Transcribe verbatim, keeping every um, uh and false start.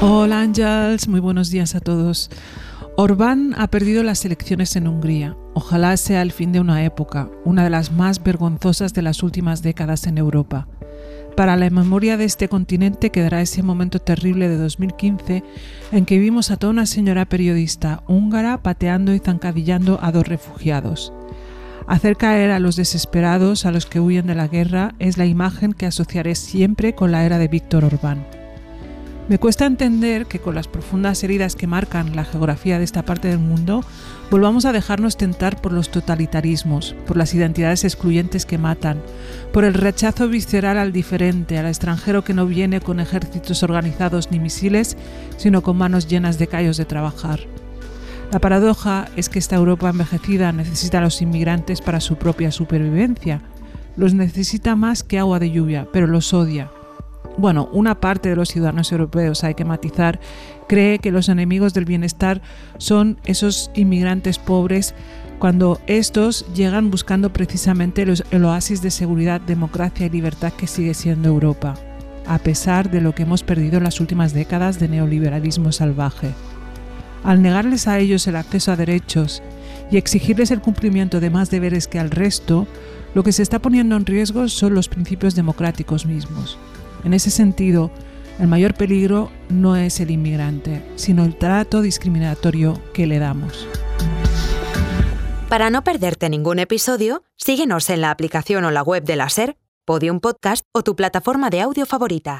Hola Ángels, muy buenos días a todos. Orbán ha perdido las elecciones en Hungría. Ojalá sea el fin de una época, una de las más vergonzosas de las últimas décadas en Europa. Para la memoria de este continente quedará ese momento terrible de dos mil quince en que vimos a toda una señora periodista húngara pateando y zancadillando a dos refugiados. Hacer caer a los desesperados, a los que huyen de la guerra, es la imagen que asociaré siempre con la era de Víktor Orbán. Me cuesta entender que con las profundas heridas que marcan la geografía de esta parte del mundo, volvamos a dejarnos tentar por los totalitarismos, por las identidades excluyentes que matan, por el rechazo visceral al diferente, al extranjero que no viene con ejércitos organizados ni misiles, sino con manos llenas de callos de trabajar. La paradoja es que esta Europa envejecida necesita a los inmigrantes para su propia supervivencia. Los necesita más que agua de lluvia, pero los odia. Bueno, una parte de los ciudadanos europeos, hay que matizar, cree que los enemigos del bienestar son esos inmigrantes pobres cuando estos llegan buscando precisamente los, el oasis de seguridad, democracia y libertad que sigue siendo Europa, a pesar de lo que hemos perdido en las últimas décadas de neoliberalismo salvaje. Al negarles a ellos el acceso a derechos y exigirles el cumplimiento de más deberes que al resto, lo que se está poniendo en riesgo son los principios democráticos mismos. En ese sentido, el mayor peligro no es el inmigrante, sino el trato discriminatorio que le damos. Para no perderte ningún episodio, síguenos en la aplicación o la web de la SER, Podium Podcast o tu plataforma de audio favorita.